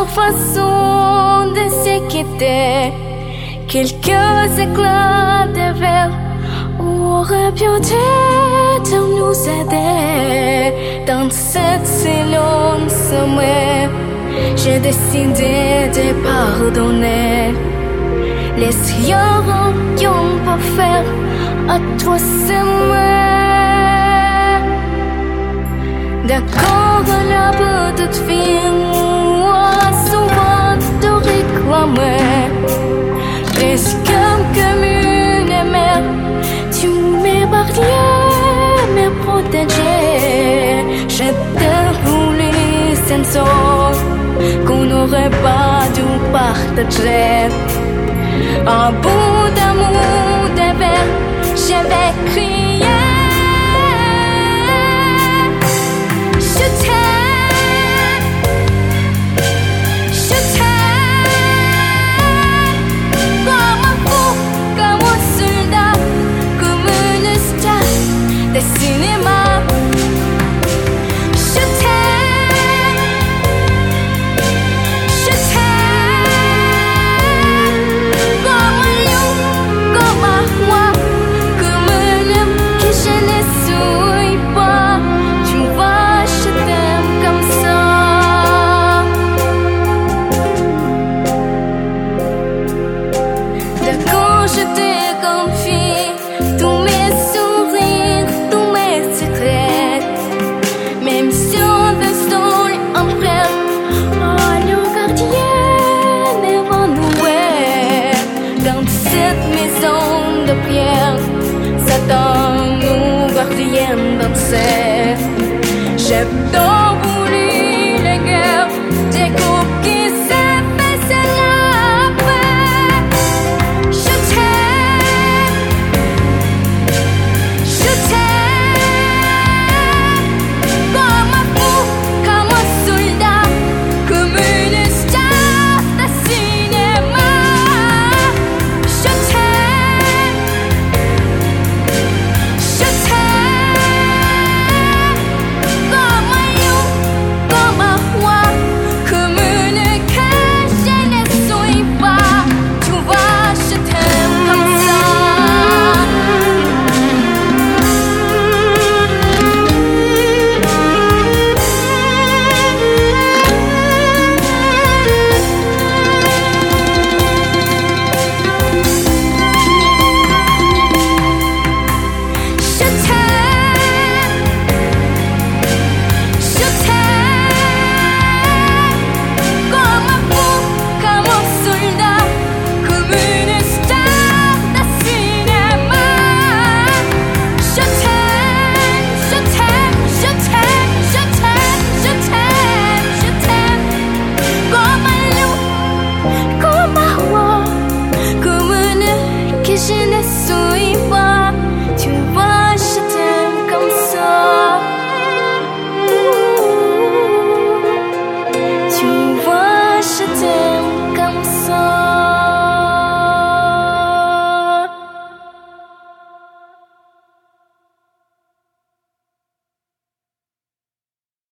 façon de se quitter. Quelques éclats de verre auraient bien dû nous aider. Dans cette silence, j'ai décidé de pardonner. Les yeux qui ont pas fait à toi s'aimer. D'accord, la petite fille moi souvent te réclamer. Presque comme une mère, tu m'es barrière, me protéger. Je t'ai voulu sans sort qu'on n'aurait pas dû partager. Un bout d'amour, de verre, je vais crier. Je t'aime, je t'aime. Comme un fou, comme un soldat, comme une star de cinéma. Je t'aime, je t'aime. Comme un lion, comme un roi, comme un homme que je ne suis pas. Tu vois, je t'aime comme ça. D'accord, je te confie tous mes sourires, tous mes secrets. Même si on restaure en prêt, oh, le gardien évanoui. Dans cette maison de pierre, Satan nous gardien danser. J'ai tant voulu la guerre, des coups qui s'effacent la paix. Je t'aime, je t'aime. Comme un fou, comme un soldat, comme une star de cinéma. Je t'aime, je t'aime. Comme un lion, comme un roi, comme une que je ne suis pas. Tu vois, je t'aime comme ça. Je t'aime, je t'aime. Comme un fou, comme un soldat, comme une star de cinéma. Je t'aime, je t'aime, je t'aime, je t'aime, je t'aime, je t'aime. Comme un lion, comme un roi, comme une que je ne suis pas.